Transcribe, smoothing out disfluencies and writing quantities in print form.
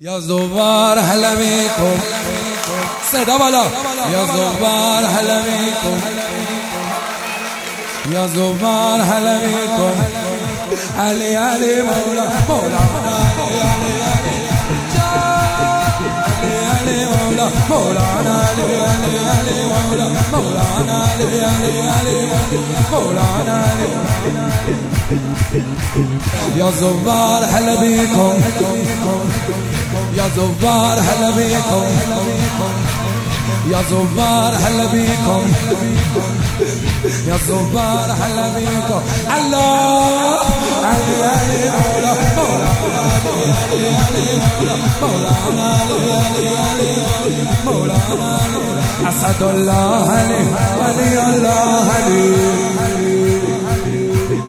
یا زوار هلا بيكم صدا بالا یا زوار هلا بيكم یا زوار هلا بيكم علي علي مولا مولا علي علي مولا مولانا علي علي مولا مولانا علي علي مولانا يا زوار هلا بيكم يا زوار هلا بيكم يا زوار هلا بيكم يا زوار هلا بيكم الله علي علي مولا مولانا مولانا اسد الله علي ولي الله علي